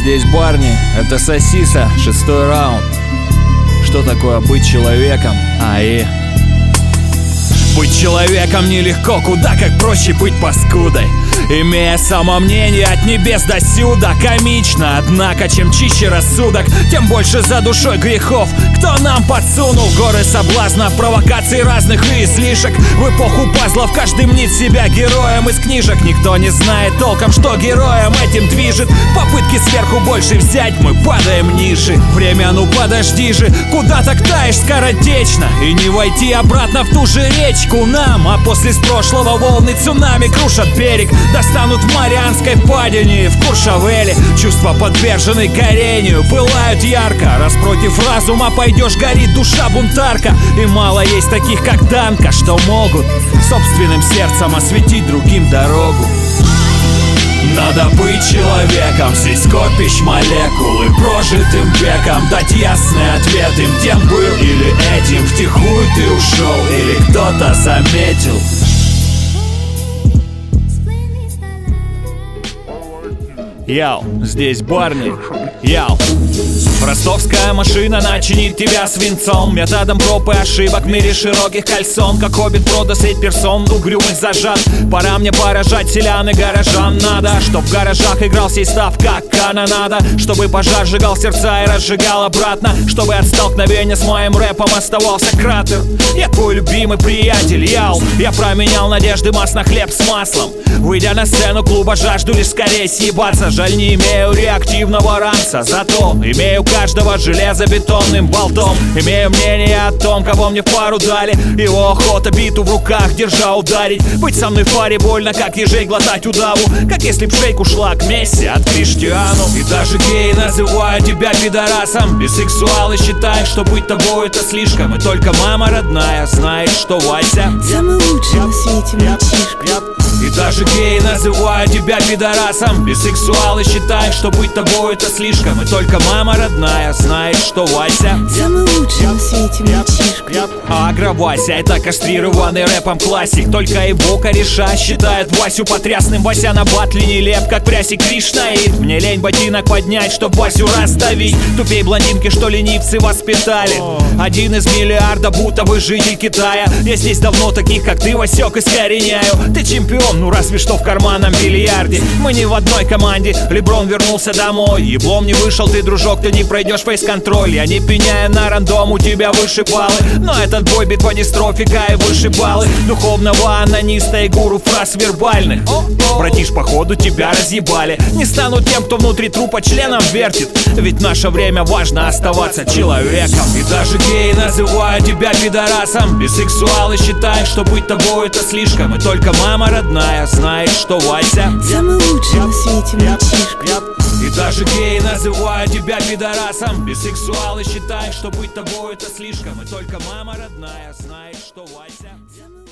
здесь Барни, это Сосиса, 6-й раунд. Что такое быть человеком? Быть человеком нелегко, куда как проще быть паскудой. Имея самомнение от небес до сюда. Комично, однако, чем чище рассудок, тем больше за душой грехов. Кто нам подсунул горы соблазнов, провокаций разных и излишек? В эпоху пазлов каждый мнит себя героем из книжек. Никто не знает толком, что героем этим движет. Попытки сверху больше взять, мы падаем ниже. Время, ну подожди же, куда так таешь скоротечно? И не войти обратно в ту же речку нам. А после с прошлого волны цунами крушат берег. Достанут в Марианской впадине, в Куршавеле. Чувства подвержены горению, пылают ярко. Раз против разума пойдешь, горит душа бунтарка. И мало есть таких, как Данка, что могут собственным сердцем осветить другим дорогу. Надо быть человеком, здесь копишь молекулы прожитым веком. Дать ясный ответ им, тем был или этим. Втихую ты ушел или кто-то заметил. Яу, здесь Барни. Яу. Ростовская машина начинит тебя свинцом. Методом проб и ошибок в мире широких кольцом. Как хоббит Фродо средь персон угрюмых зажат. Пора мне поражать селян и горожан. Надо, чтоб в гаражах играл сей став как канонада. Чтобы пожар сжигал сердца и разжигал обратно. Чтобы от столкновения с моим рэпом оставался кратер. Я твой любимый приятель, яу. Я променял надежды масс на хлеб с маслом. Выйдя на сцену клуба, жажду лишь скорее съебаться. Жаль, не имею реактивного ранца, зато имею каждого железобетонным болтом. Имею мнение о том, кого мне в пару дали. Его охота биту в руках держа ударить. Быть со мной в паре больно, как ежей глотать удаву. Как если б шейк ушла к Месси от Криштиану. И даже геи называют тебя пидорасом. Бисексуалы считают, что быть тобой это слишком. И только мама родная знает, что Вася самый лучший на свете мальчишка. И даже геи называют тебя пидорасом. Бисексуалы считают, что быть тобой это слишком. И только мама родная знает, что Вася самый лучший на свете мальчишка. Агро Вася — это кастрированный рэпом классик. Только его кореша считают Васю потрясным. Вася на батле нелеп, как прясик Кришнаит. Мне лень ботинок поднять, чтоб Васю раздавить. Тупей блондинки, что ленивцы воспитали. Один из миллиарда, будто бы житель Китая. Я здесь давно таких, как ты, Васек, искореняю. Ты чемпион, ну разве что в карманном бильярде. Мы не в одной команде, Леброн вернулся домой. Еблом не вышел ты, дружок, ты не пройдешь фейс-контроль. Я не пеняю на рандом, у тебя выше баллы. Но этот бой битва дистрофика и выше баллы духовного анониста и гуру фраз вербальных. Братиш, походу тебя разъебали. Не стану тем, кто внутри трупа членом вертит. Ведь в наше время важно оставаться человеком. И даже геи называют тебя пидорасом. Бисексуалы считают, что быть тобой это слишком. И только мама родная знает, что Вася самый лучший на свете мальчишка. И даже геи называют тебя пидорасом. Бисексуалы считают, что быть тобой это слишком. И только мама родная знает, что Вася